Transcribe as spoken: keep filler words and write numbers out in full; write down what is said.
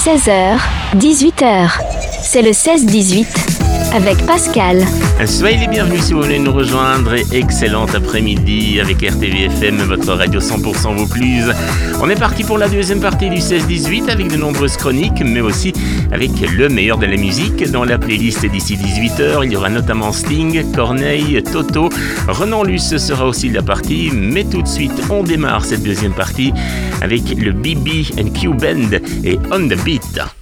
seize heures, dix-huit heures. C'est le seize dix-huit avec Pascal. Soyez les bienvenus si vous venez nous rejoindre. Excellent après-midi avec R T V F M, votre radio cent pour cent Vaucluse. On est parti pour la deuxième partie du seize dix-huit avec de nombreuses chroniques, mais aussi avec le meilleur de la musique. Dans la playlist d'ici dix-huit heures, il y aura notamment Sting, Corneille, Toto. Renan Luce sera aussi de la partie, mais tout de suite, on démarre cette deuxième partie avec le B B and Q Band et On The Beat.